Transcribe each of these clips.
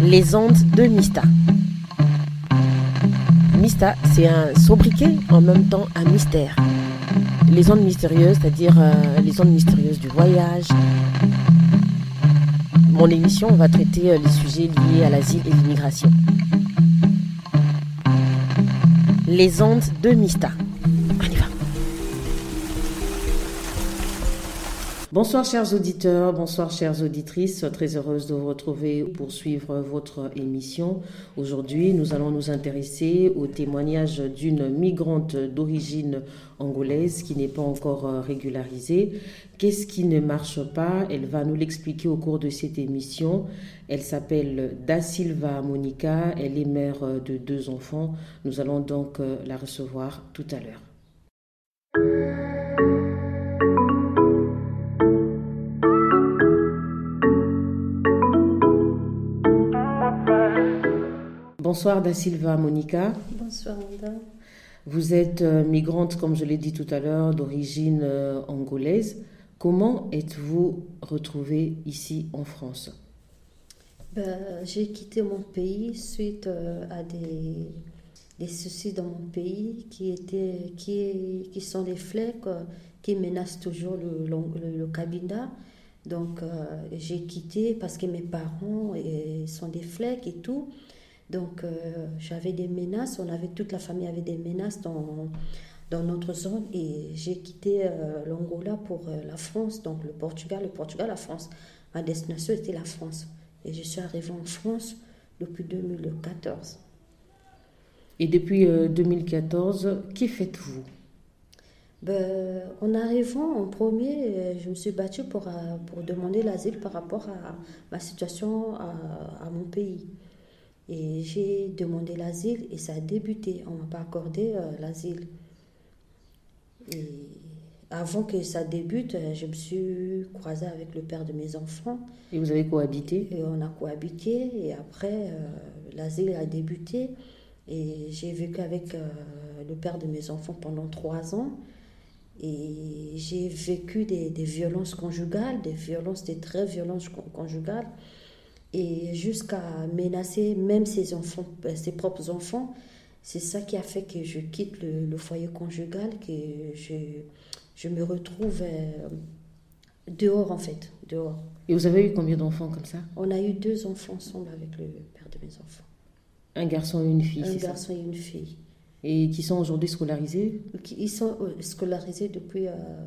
Les ondes de Mista. Mista, c'est un sobriquet, en même temps un mystère. Les ondes mystérieuses, c'est-à-dire les ondes mystérieuses du voyage. Mon émission va traiter les sujets liés à l'asile et l'immigration. Les ondes de Mista. On y va. Bonsoir chers auditeurs, bonsoir chères auditrices, très heureuse de vous retrouver pour suivre votre émission. Aujourd'hui, nous allons nous intéresser au témoignage d'une migrante d'origine angolaise qui n'est pas encore régularisée. Qu'est-ce qui ne marche pas? Elle va nous l'expliquer au cours de cette émission. Elle s'appelle Da Silva Monica, elle est mère de 2 enfants. Nous allons donc la recevoir tout à l'heure. Bonsoir Da Silva Monica. Bonsoir madame. Vous êtes migrante, comme je l'ai dit tout à l'heure, d'origine angolaise. Comment êtes-vous retrouvée ici en France? J'ai quitté mon pays suite à des soucis dans mon pays qui sont des flecs qui menacent toujours le Cabinda. Donc j'ai quitté parce que mes parents sont des flecs et tout. Donc j'avais des menaces, toute la famille avait des menaces dans notre zone et j'ai quitté l'Angola pour la France, donc le Portugal, la France. Ma destination était la France et je suis arrivée en France depuis 2014. Et depuis 2014, que faites-vous? En arrivant en premier, je me suis battue pour demander l'asile par rapport à ma situation à mon pays. Et j'ai demandé l'asile et ça a débuté. On ne m'a pas accordé l'asile. Et avant que ça débute, je me suis croisée avec le père de mes enfants. Et vous avez cohabité? Et on a cohabité. Et après, l'asile a débuté. Et j'ai vécu avec le père de mes enfants pendant 3 ans. Et j'ai vécu des violences conjugales, des très violences conjugales. Et jusqu'à menacer même ses propres enfants. C'est ça qui a fait que je quitte le foyer conjugal, que je me retrouve dehors en fait, dehors. Et vous avez eu combien d'enfants comme ça? On a eu 2 enfants ensemble avec le père de mes enfants. Un garçon et une fille, c'est ça? Un garçon et une fille. Et qui sont aujourd'hui scolarisés? Ils sont scolarisés depuis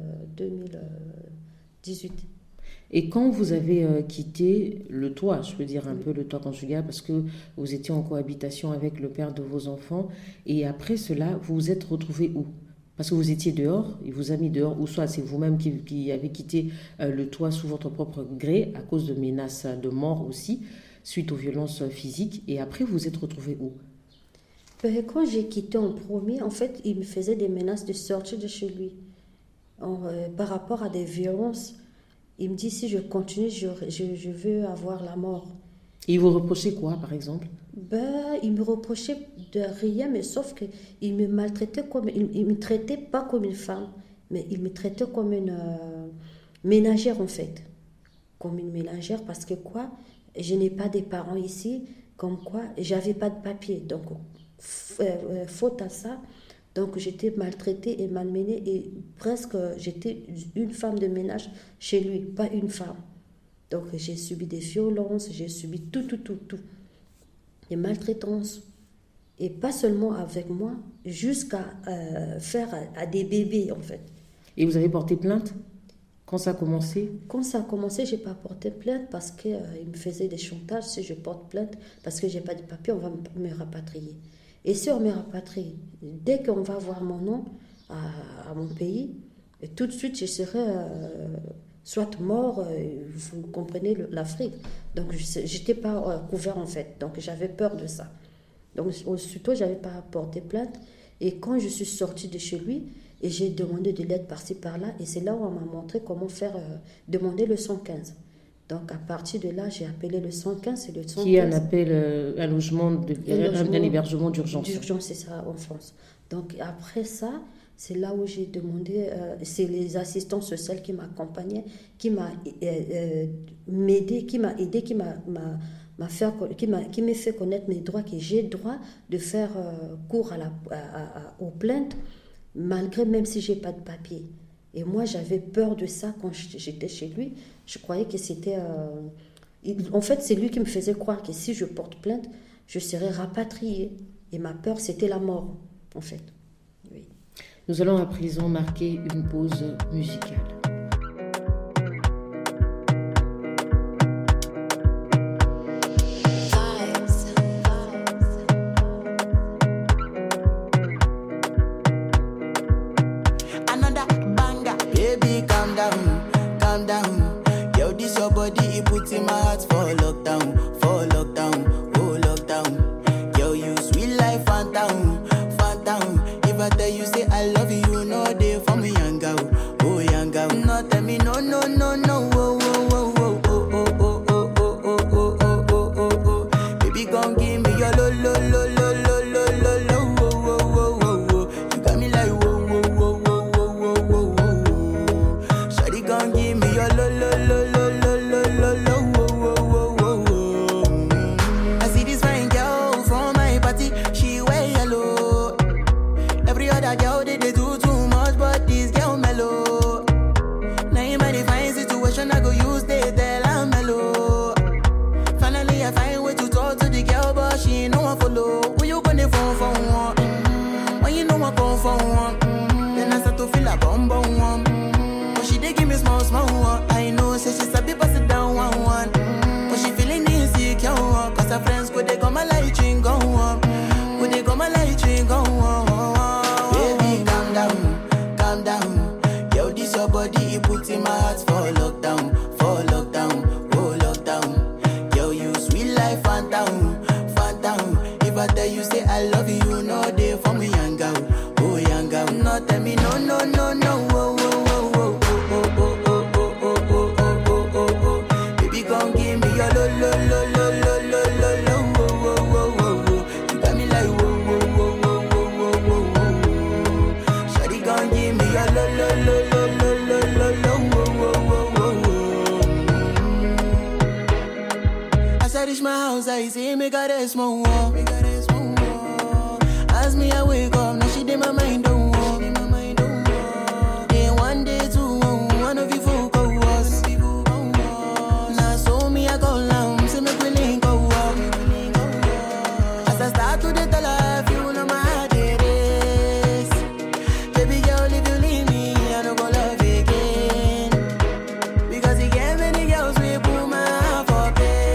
2018. Et quand vous avez quitté le toit, je peux dire un peu le toit conjugal, parce que vous étiez en cohabitation avec le père de vos enfants, et après cela, vous vous êtes retrouvés où? Parce que vous étiez dehors, il vous a mis dehors, ou soit c'est vous-même qui avez quitté le toit sous votre propre gré, à cause de menaces de mort aussi, suite aux violences physiques, et après vous vous êtes retrouvés où? Quand j'ai quitté en premier, en fait, il me faisait des menaces de sortir de chez lui. Par rapport à des violences, il me dit, si je continue, je veux avoir la mort. Et il vous reprochait quoi, par exemple? Il me reprochait de rien, mais sauf qu'il me maltraitait il me traitait pas comme une femme, mais il me traitait comme une ménagère, en fait. Comme une ménagère, parce que quoi? Je n'ai pas des parents ici, comme quoi, j'avais pas de papier. Donc, faute à ça, donc j'étais maltraitée et malmenée et presque j'étais une femme de ménage chez lui, pas une femme. Donc j'ai subi des violences, j'ai subi tout. Des maltraitances. Et pas seulement avec moi, jusqu'à faire à des bébés en fait. Et vous avez porté plainte? Quand ça a commencé? Quand ça a commencé, j'ai pas porté plainte parce qu'il me faisait des chantages. Si je porte plainte parce que j'ai pas de papier, on va me rapatrier. Et si on me rapatrie, dès qu'on va voir mon nom à mon pays, et tout de suite je serai soit mort, vous comprenez l'Afrique. Donc je n'étais pas couvert en fait, donc j'avais peur de ça. Donc aussitôt j'avais pas porté plainte. Et quand je suis sortie de chez lui, et j'ai demandé de l'aide par-ci par-là, et c'est là où on m'a montré comment faire demander le 115. Donc, à partir de là, j'ai appelé le 115. C'est le 115. Qui est un appel, un logement, un hébergement d'urgence. D'urgence, c'est ça, en France. Donc, après ça, c'est là où j'ai demandé, c'est les assistants sociaux qui m'accompagnaient, qui m'a aidé, qui m'a qui m'a fait connaître mes droits, que j'ai droit de faire cours aux plaintes, malgré même si j'ai pas de papier. Et moi, j'avais peur de ça quand j'étais chez lui. Je croyais que c'était... En fait, c'est lui qui me faisait croire que si je porte plainte, je serais rapatriée. Et ma peur, c'était la mort, en fait. Oui. Nous allons à présent marquer une pause musicale. In my heart for lockdown, oh lockdown. Yo, you sweet life, phantom. If I tell you say I love you, you know they for me, young girl, oh young girl. No tell me no, oh, oh, oh, oh, oh, oh, oh, oh, oh, oh, oh, oh, oh. Baby, gon' give me your lo, lo, lo, lo, lo, lo, lo, lo, oh, oh, oh, oh. You got me like whoa, whoa, whoa, whoa, whoa, whoa, whoa. Shawty gon' give me your lo, lo, lo, lo. I go use they tell I'm mellow. Finally I find way to talk to the girl, but she ain't no one follow. Who you gonna phone for one? When you know I come for one, then I start to feel a bum one. But she dey give me small one. I know say she sabi pass it down one. But she feeling insecure, cause her friends go they come a light ring go on. Go they come a light ring go on. Baby calm down. Yo, this your body, it puts in my heart for lockdown, oh lockdown. Yo, you sweet life, phantom. If I tell you say I love you, you know they for me, young girl, oh young girl. No tell me no, oh, oh, oh, oh, oh, oh, oh, oh, oh, oh, oh, oh, oh. Baby, gon' give me your lo, lo, lo, lo, lo, lo, lo, lo, oh, oh, oh, oh. You got me like whoa, whoa, whoa, whoa, whoa, whoa, whoa. Shawty gon' give me your lo, lo, lo, lo. Reach my house, I see me got a small wall. As me I wake up, now she did my mind don't walk. Then one day two, one of you folk go was. Now so me I go down, see me willing go walk. As I start to the tell her, you know my heart it is. Baby girl, if you leave me, I don't go love again. Because you gave many girls we put my heart for bed.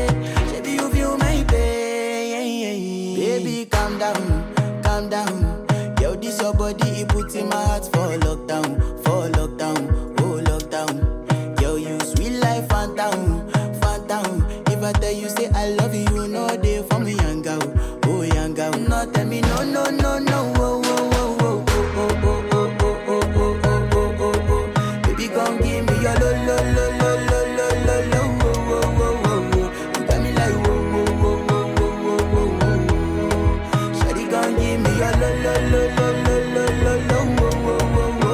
Baby, calm down. Yo, this your body, it puts in my heart for lockdown, oh lockdown. Yo, you sweet life, phantom. If I tell you say I love you, you know they for me, young girl, oh young girl. No tell me no, oh, oh, oh, oh, oh, oh, oh, oh, oh, oh, oh, oh, oh. Baby, gon' give me your lo, lo, lo, lo, lo, lo, lo, lo, oh, oh, oh, oh. You got me like whoa, whoa, whoa, whoa, whoa, whoa, whoa. Shawty gon' give me your lo, lo, lo, lo, lo, lo, lo, lo, oh, oh, oh, oh, oh.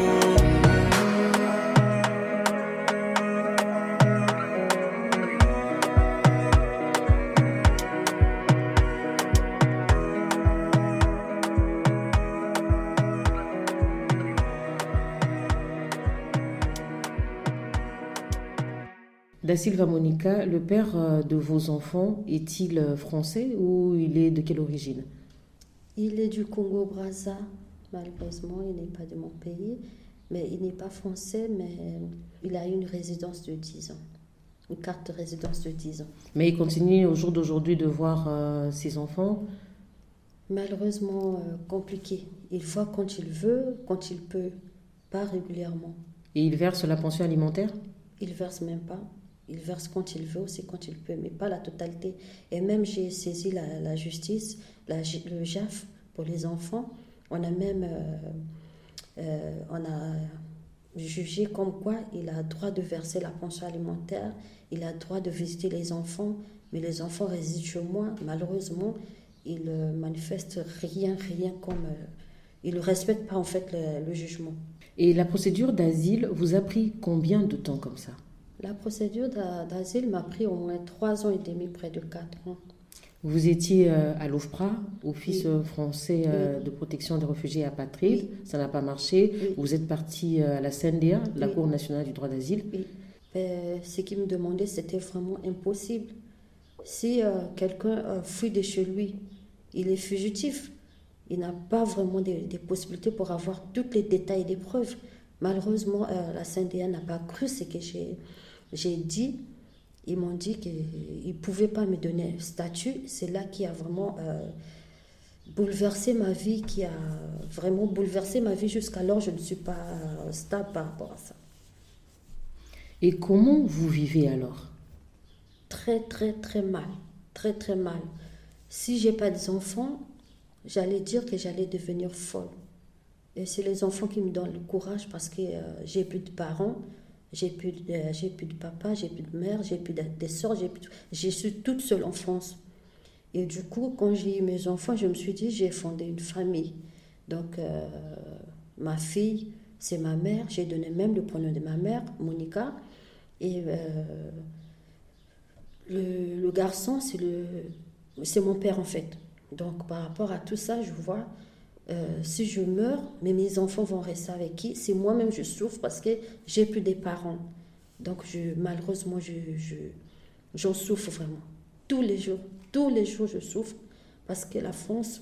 Da Silva Monica, le père de vos enfants, est-il français ou il est de quelle origine? Il est du Congo-Brazza, malheureusement, il n'est pas de mon pays, mais il n'est pas français, mais il a une résidence de 10 ans, une carte de résidence de 10 ans. Mais il continue au jour d'aujourd'hui de voir ses enfants? Malheureusement, compliqué. Il voit quand il veut, quand il peut, pas régulièrement. Et il verse la pension alimentaire? Il verse même pas. Il verse quand il veut, aussi quand il peut, mais pas la totalité. Et même j'ai saisi la justice, le JAF pour les enfants. On a même jugé comme quoi il a droit de verser la pension alimentaire, il a droit de visiter les enfants, mais les enfants résident chez moi. Malheureusement, il manifeste rien comme... il ne respecte pas en fait le jugement. Et la procédure d'asile vous a pris combien de temps comme ça? La procédure d'asile m'a pris au moins 3 ans et demi, près de 4 ans. Vous étiez à l'OFPRA, Office Oui. français Oui. de protection des réfugiés et apatrides. Oui. Ça n'a pas marché. Oui. Vous êtes parti à la CNDA, la Oui. Cour nationale du droit d'asile. Oui. Ce qu'ils me demandaient, c'était vraiment impossible. Si quelqu'un fuit de chez lui, il est fugitif. Il n'a pas vraiment des possibilités pour avoir tous les détails des preuves. Malheureusement, la CNDA n'a pas cru ce que j'ai dit. Ils m'ont dit qu'ils ne pouvaient pas me donner un statut. C'est là qui a vraiment bouleversé ma vie, qui a vraiment bouleversé ma vie. Jusqu'alors, je ne suis pas stable par rapport à ça. Et comment vous vivez alors? Très, très, très mal. Très, très mal. Si je n'ai pas d'enfants, j'allais dire que j'allais devenir folle. Et c'est les enfants qui me donnent le courage parce que j'ai plus de parents. J'ai plus de papa, j'ai plus de mère, j'ai plus de soeurs, je suis toute seule en France. Et du coup, quand j'ai eu mes enfants, je me suis dit, j'ai fondé une famille. Donc, ma fille, c'est ma mère. J'ai donné même le prénom de ma mère, Monica. Et le garçon, c'est mon père en fait. Donc, par rapport à tout ça, je vois... si je meurs, mais mes enfants vont rester avec qui? C'est moi-même je souffre parce que j'ai plus des parents. Donc malheureusement, j'en souffre vraiment. Tous les jours je souffre parce que la France,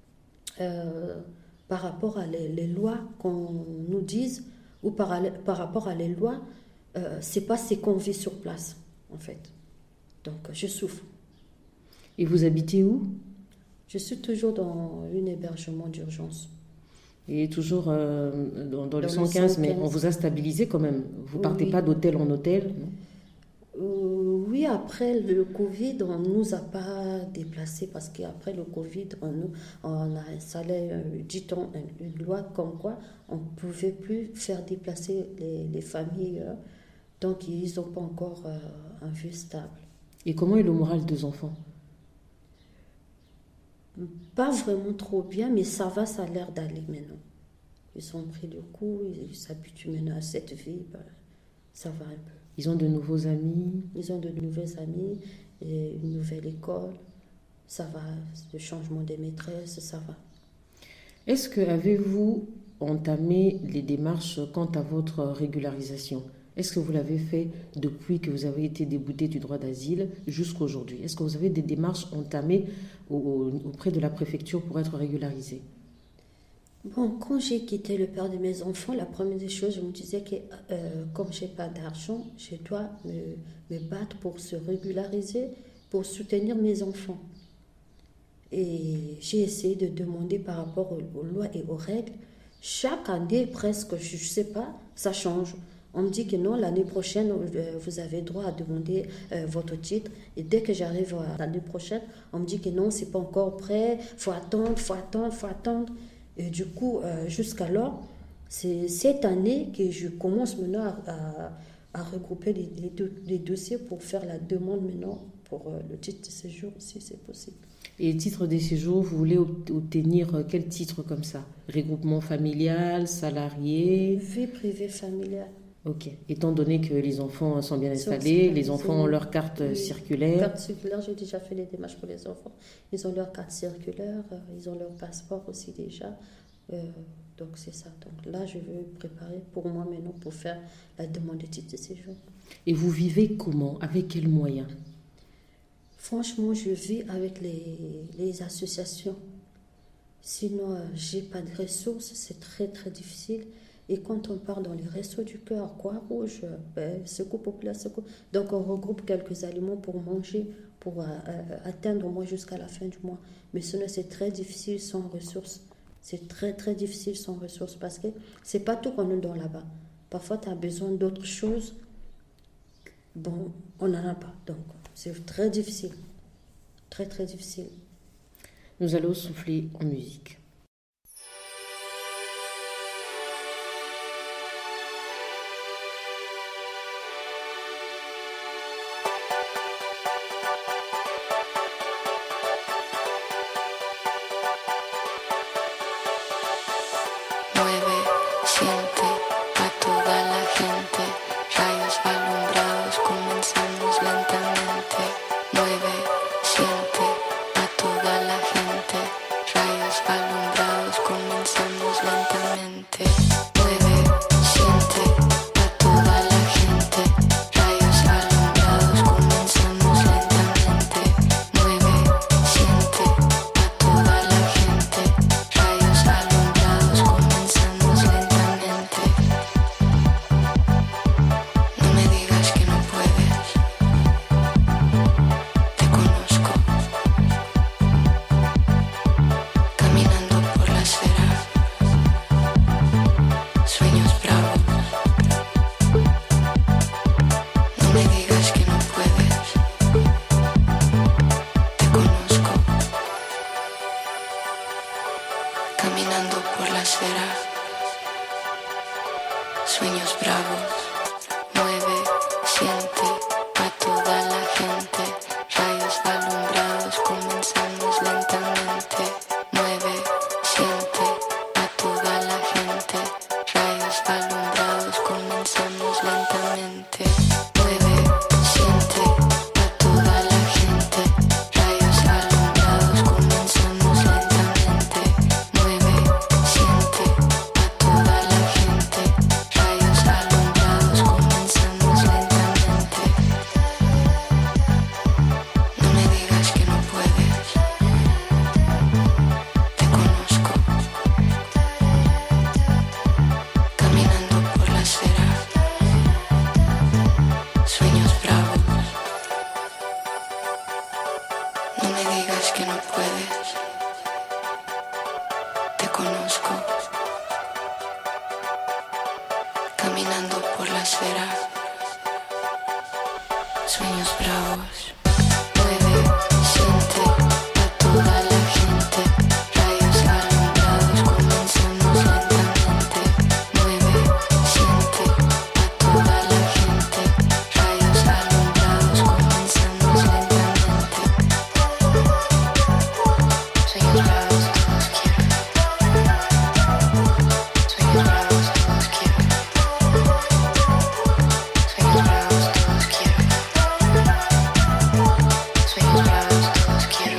par rapport à les lois qu'on nous dise ou par rapport à les lois, c'est pas ce qu'on vit sur place en fait. Donc je souffre. Et vous habitez où? Je suis toujours dans un hébergement d'urgence. Et toujours dans le 115, mais on vous a stabilisé quand même. Vous ne partez pas d'hôtel en hôtel, non? Oui, après le Covid, on ne nous a pas déplacés parce qu'après le Covid, on a installé, dit-on, une loi comme quoi on ne pouvait plus faire déplacer les familles. Donc, ils n'ont pas encore un vie stable. Et comment est le moral des enfants? Pas vraiment trop bien, mais ça va, ça a l'air d'aller maintenant. Ils ont pris le coup, ils s'habituent maintenant à cette vie, ça va un peu. Ils ont de nouveaux amis? Ils ont de nouveaux amis, et une nouvelle école, ça va, le changement des maîtresses, ça va. Est-ce que avez-vous entamé les démarches quant à votre régularisation? Est-ce que vous l'avez fait depuis que vous avez été débouté du droit d'asile jusqu'à aujourd'hui? Est-ce que vous avez des démarches entamées auprès de la préfecture pour être régularisé? Bon, quand j'ai quitté le père de mes enfants, la première des choses, je me disais que comme je n'ai pas d'argent, je dois me battre pour se régulariser, pour soutenir mes enfants. Et j'ai essayé de demander par rapport aux lois et aux règles. Chaque année, presque, je ne sais pas, ça change. On me dit que non, l'année prochaine, vous avez droit à demander votre titre. Et dès que j'arrive l'année prochaine, on me dit que non, ce n'est pas encore prêt, il faut attendre. Et du coup, jusqu'alors, c'est cette année que je commence maintenant à regrouper les dossiers pour faire la demande maintenant pour le titre de séjour, si c'est possible. Et titre de séjour, vous voulez obtenir quel titre comme ça? Regroupement familial, salarié? Vie privée familiale. Ok. Étant donné que les enfants sont bien installés, les enfants ont leur carte circulaire. Carte circulaire, j'ai déjà fait les démarches pour les enfants. Ils ont leur carte circulaire, ils ont leur passeport aussi déjà. Donc c'est ça. Donc là, je veux préparer pour moi maintenant pour faire la demande de titre de séjour. Et vous vivez comment? Avec quels moyens? Franchement, je vis avec les associations. Sinon, j'ai pas de ressources, c'est très très difficile. Et quand on part dans les Restos du Cœur, Croix-Rouge, Secours Populaire, Secours, donc on regroupe quelques aliments pour manger, pour atteindre au moins jusqu'à la fin du mois. Mais sinon, c'est très difficile sans ressources. C'est très très difficile sans ressources parce que c'est pas tout qu'on nous donne là-bas. Parfois, tu as besoin d'autres choses. Bon, on n'en a pas. Donc, c'est très difficile. Très très difficile. Nous allons souffler en musique. Siente a toda la gente, rayos alumbrados acera. Sueños bravos, mueve, siente a toda la gente. Rayos alumbrados, comenzamos lentamente. Mueve, siente a toda la gente. Rayos alumbrados, comenzamos lentamente. Mueve, siente a toda la gente. Rayos alumbrados, comenzamos lentamente. Mueve, siente a toda la gente. Rayos alumbrados, comenzamos lentamente. No me digas que no puedes. Te conozco. Caminando por la acera. Sueños bravos. No me digas que no puedes. Te conozco. Caminando por la acera. Sueños bravos. Mueve, siente a toda la gente. Rayos alumbrados, comenzamos lentamente. Mueve, siente a toda la gente. Rayos alumbrados, comenzamos lentamente. Sueños bravos, todos quiero. Sueños bravos, todos quiero. Sueños bravos, todos quiero. Sueños bravos, todos quiero.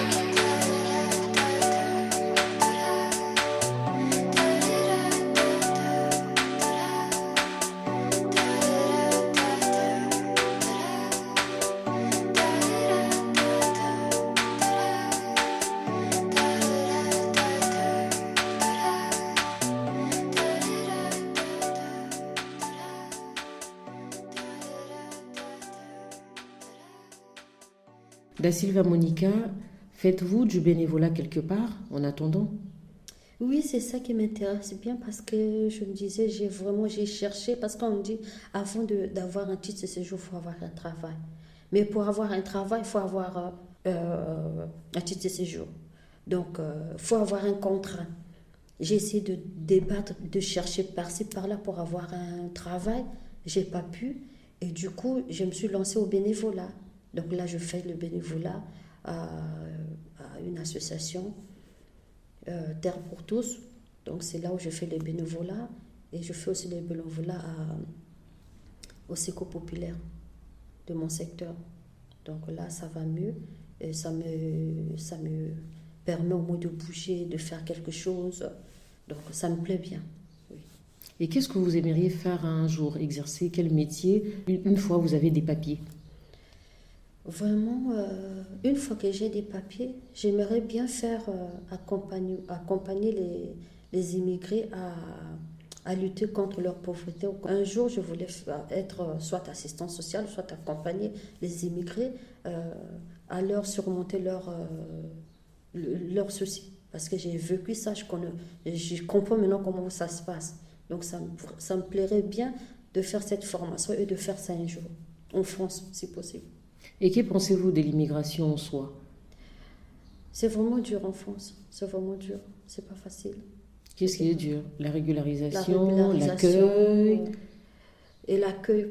Da Silva Monica, faites-vous du bénévolat quelque part en attendant? Oui, c'est ça qui m'intéresse bien parce que je me disais, j'ai cherché, parce qu'on me dit, avant d'avoir un titre de séjour, il faut avoir un travail. Mais pour avoir un travail, il faut avoir un titre de séjour. Donc, il faut avoir un contrat. J'ai essayé de débattre, de chercher par-ci, par-là pour avoir un travail. Je n'ai pas pu. Et du coup, je me suis lancée au bénévolat. Donc là, je fais le bénévolat à une association, Terre pour tous. Donc c'est là où je fais le bénévolat. Et je fais aussi le bénévolat au Secours populaire de mon secteur. Donc là, ça va mieux. Et ça me permet au moins de bouger, de faire quelque chose. Donc ça me plaît bien. Oui. Et qu'est-ce que vous aimeriez faire un jour? Exercer quel métier une fois vous avez des papiers? Vraiment, une fois que j'ai des papiers, j'aimerais bien faire accompagner les immigrés à lutter contre leur pauvreté. Un jour, je voulais être soit assistant social, soit accompagner les immigrés à leur surmonter leurs soucis. Parce que j'ai vécu ça, je comprends maintenant comment ça se passe. Donc ça me plairait bien de faire cette formation et de faire ça un jour, en France, si possible. Et que pensez-vous de l'immigration en soi? C'est vraiment dur en France, c'est vraiment dur, c'est pas facile. Qu'est-ce qui est dur? La régularisation, l'accueil et l'accueil.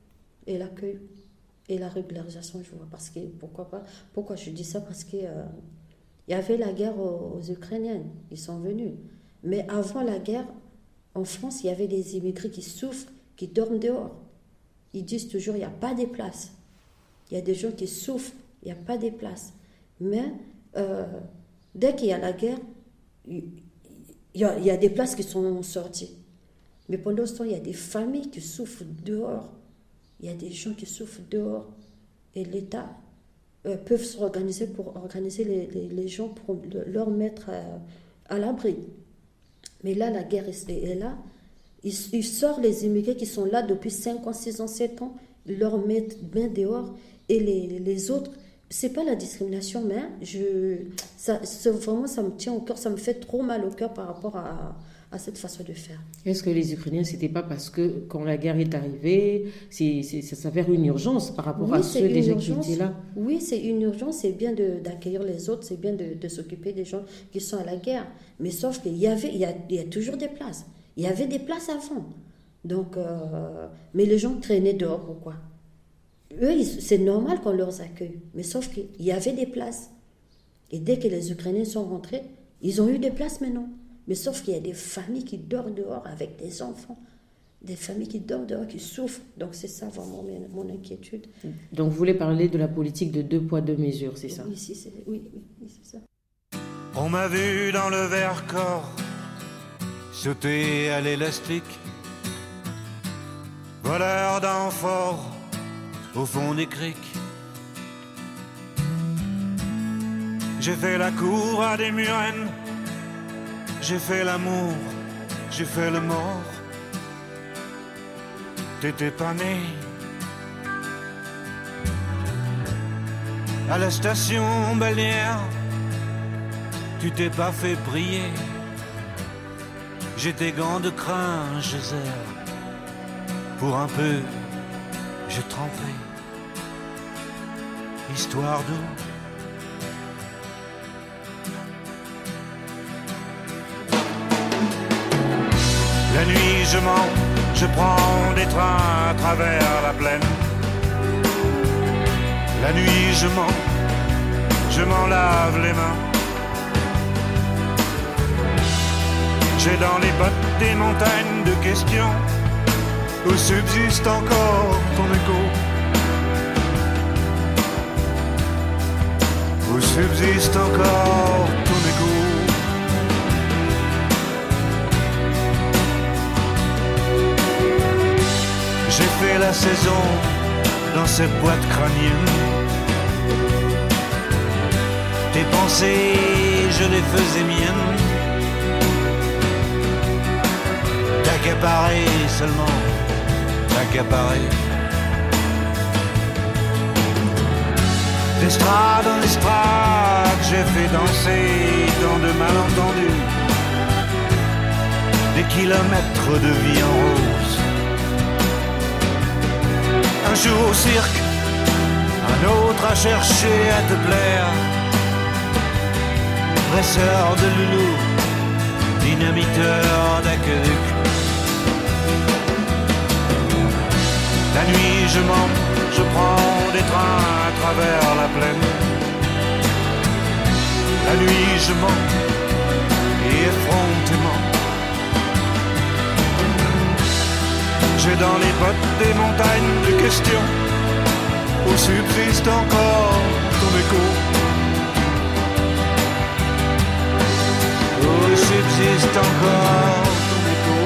Et la régularisation, je vois. Parce que, pourquoi pas? Pourquoi je dis ça? Parce que il y avait la guerre aux Ukrainiens, ils sont venus. Mais avant la guerre, en France, il y avait des immigrés qui souffrent, qui dorment dehors. Ils disent toujours, il n'y a pas de place. Il y a des gens qui souffrent, il n'y a pas de place. Mais dès qu'il y a la guerre, il y a des places qui sont sorties. Mais pendant ce temps, il y a des familles qui souffrent dehors. Il y a des gens qui souffrent dehors. Et l'État peut s'organiser pour organiser les gens, pour leur mettre à l'abri. Mais là, la guerre est là. Il sort les immigrés qui sont là depuis 5 ans, 6 ans, 7 ans. Ils leur mettent bien dehors. Et les autres, c'est pas la discrimination, mais vraiment, ça me tient au cœur. Ça me fait trop mal au cœur par rapport à cette façon de faire. Est-ce que les Ukrainiens, c'était pas parce que quand la guerre est arrivée, ça s'avère une urgence par rapport à c'est ceux une déjà urgence. qui étaient là? Oui, c'est une urgence, c'est bien d'accueillir les autres, c'est bien de s'occuper des gens qui sont à la guerre. Mais sauf qu'il y a toujours des places. Il y avait des places avant. Donc, mais les gens traînaient dehors, pourquoi? Eux, c'est normal qu'on leur accueille. Mais sauf qu'il y avait des places. Et dès que les Ukrainiens sont rentrés, ils ont eu des places maintenant. Mais sauf qu'il y a des familles qui dorment dehors avec des enfants. Des familles qui dorment dehors, qui souffrent. Donc c'est ça vraiment mon inquiétude. Donc vous voulez parler de la politique de 2 poids 2 mesures, c'est ça? Oui, c'est ça. On m'a vu dans le Vercors sauter à l'élastique, voleur d'amphores au fond des criques. J'ai fait la cour à des murennes, j'ai fait l'amour, j'ai fait le mort. T'étais pas né. À la station balnéaire, tu t'es pas fait briller. J'ai tes gants de crin, je serre. Pour un peu, j'ai trempé. Histoire d'eau. La nuit je mens, je prends des trains à travers la plaine. La nuit je mens, je m'en lave les mains. J'ai dans les bottes des montagnes de questions où subsiste encore ton écho. Où subsiste encore ton écho. J'ai fait la saison dans cette boîte crânienne. Tes pensées, je les faisais miennes. T'accaparer seulement, t'accaparer. D'estrade en estrade, j'ai fait danser tant de malentendus. Des kilomètres de vie en rose. Un jour au cirque, un autre à chercher à te plaire. Dresseur de loulou, dynamiteur d'aqueduc. La nuit je mens, je prends des trains à travers la plaine. La nuit je mens, et effrontément. J'ai dans les bottes des montagnes de questions où subsiste encore ton écho. Où subsiste encore ton écho.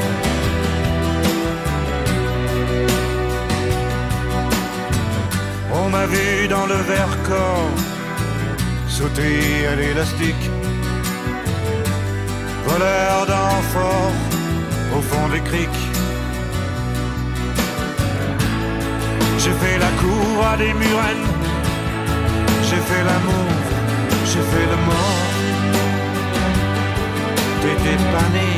On m'a vu dans le Vercors sauter à l'élastique, voleur d'amphores au fond des criques. J'ai fait la cour à des murennes, j'ai fait l'amour, j'ai fait le mort. T'étais pas né.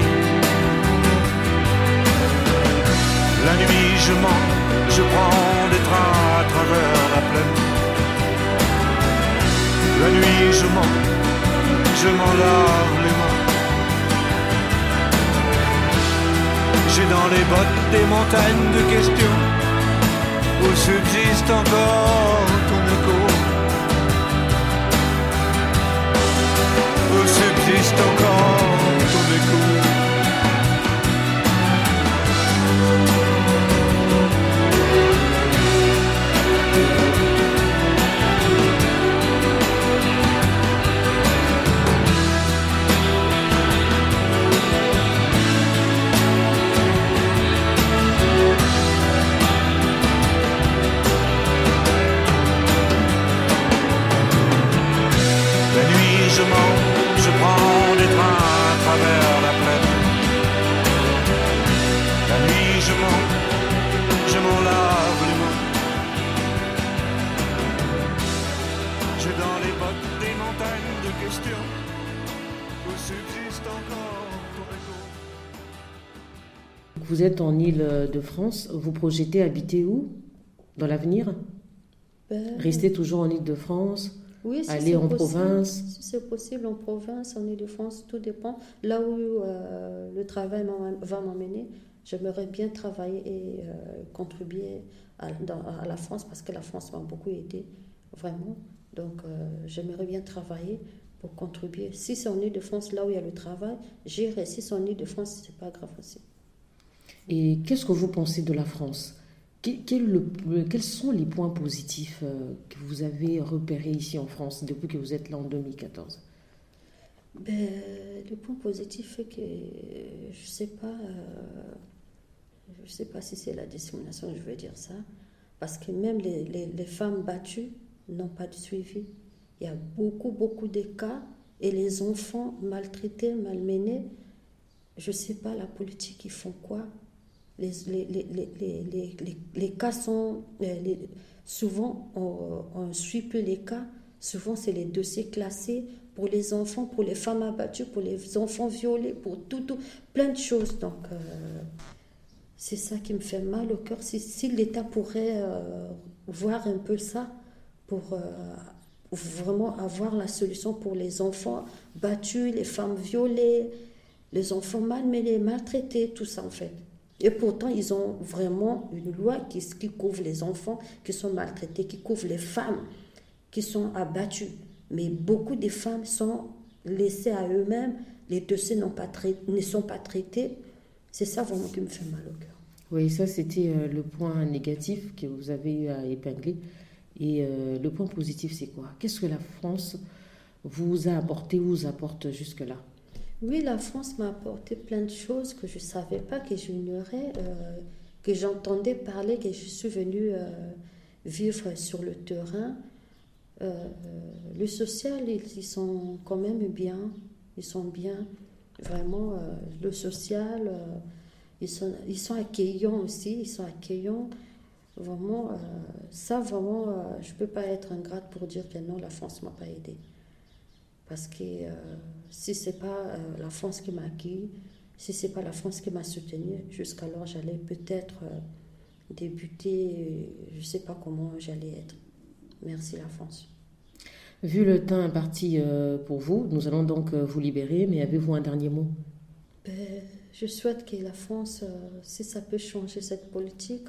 La nuit je mens, je prends des trains à travers la plaine. La nuit je mens, je m'en lave les mains. J'ai dans les bottes des montagnes de questions où subsiste encore ton écho. Où subsiste encore ton écho. Je mens, je prends des trains à travers la plaine. La nuit je mens, je m'en lave les mains. J'ai dans les bottes des montagnes de questions où subsiste encore ton écho. vous êtes en Île-de-France, vous projetez habiter où dans l'avenir? Rester toujours en Île-de-France? Oui, si aller c'est en possible, province? si c'est possible en province, en Île-de-France, tout dépend. Là où le travail va m'emmener, j'aimerais bien travailler et contribuer à la France parce que la France m'a beaucoup aidé, vraiment. Donc j'aimerais bien travailler pour contribuer. Si c'est en Île-de-France, là où il y a le travail, j'irai. Si c'est en Île-de-France, c'est pas grave aussi. Et qu'est-ce que vous pensez de la France? Quels sont les points positifs que vous avez repérés ici en France depuis que vous êtes là en 2014? Le point positif est que je sais pas si c'est la discrimination, je veux dire ça, parce que même les femmes battues n'ont pas de suivi. Il y a beaucoup de cas et les enfants maltraités, malmenés, je sais pas la politique, ils font quoi? Les cas sont... souvent, on ne suit plus les cas. Souvent, c'est les dossiers classés pour les enfants, pour les femmes abattues, pour les enfants violés, pour tout plein de choses. Donc, c'est ça qui me fait mal au cœur. Si l'État pourrait voir un peu ça pour vraiment avoir la solution pour les enfants battus, les femmes violées, les enfants malmenés, maltraités, tout ça en fait. Et pourtant, ils ont vraiment une loi qui couvre les enfants qui sont maltraités, qui couvre les femmes qui sont abattues. Mais beaucoup de femmes sont laissées à eux-mêmes, les dossiers ne sont pas traités. C'est ça vraiment qui me fait mal au cœur. Oui, ça c'était le point négatif que vous avez eu à épingler. Et le point positif, c'est quoi? Qu'est-ce que la France vous a apporté ou vous apporte jusque-là? Oui, la France m'a apporté plein de choses que je ne savais pas, que j'ignorais, que j'entendais parler, que je suis venue vivre sur le terrain. Le social, ils sont quand même bien. Ils sont bien. Vraiment, le social, ils sont accueillants aussi. Ils sont accueillants. Vraiment, je ne peux pas être ingrate pour dire que non, la France ne m'a pas aidée. Parce que si ce n'est pas la France qui m'a accueilli, si ce n'est pas la France qui m'a soutenue, jusqu'alors j'allais peut-être débuter, je ne sais pas comment j'allais être. Merci la France. Vu le temps imparti pour vous, nous allons donc vous libérer, mais avez-vous un dernier mot? Je souhaite que la France, si ça peut changer cette politique,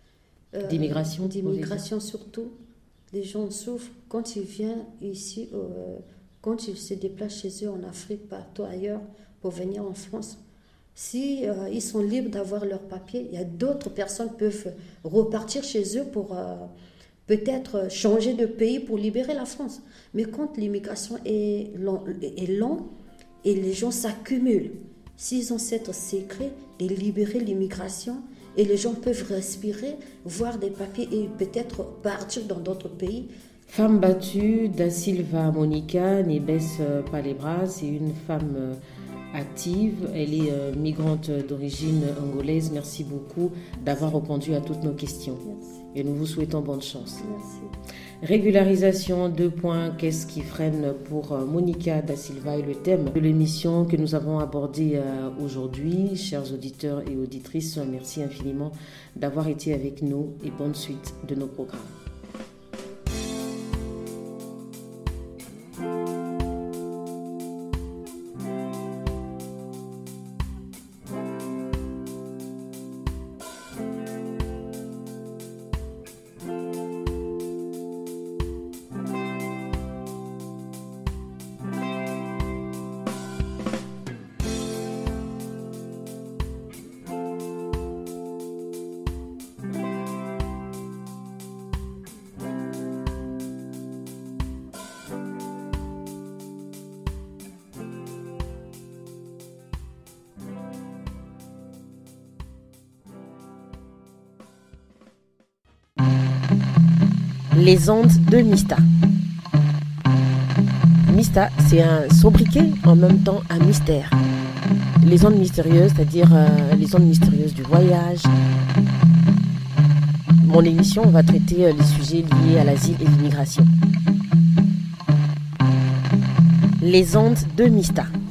d'immigration surtout, les gens souffrent quand ils viennent ici, quand ils se déplacent chez eux en Afrique, partout ailleurs, pour venir en France. Si ils sont libres d'avoir leurs papiers, il y a d'autres personnes qui peuvent repartir chez eux pour peut-être changer de pays pour libérer la France. Mais quand l'immigration est lente et les gens s'accumulent, s'ils ont cette secret de libérer l'immigration et les gens peuvent respirer, voir des papiers et peut-être partir dans d'autres pays. Femme battue, Da Silva Monica, ne baisse pas les bras, c'est une femme active, elle est migrante d'origine angolaise. Merci beaucoup d'avoir répondu à toutes nos questions. Merci. Et nous vous souhaitons bonne chance. Merci. Régularisation, 2 points, qu'est-ce qui freine pour Monica Da Silva est le thème de l'émission que nous avons abordée aujourd'hui. Chers auditeurs et auditrices, merci infiniment d'avoir été avec nous et bonne suite de nos programmes. Les ondes de Mista. Mista, c'est un sobriquet, en même temps un mystère. Les ondes mystérieuses, c'est-à-dire les ondes mystérieuses du voyage. Mon émission va traiter les sujets liés à l'asile et l'immigration. Les ondes de Mista.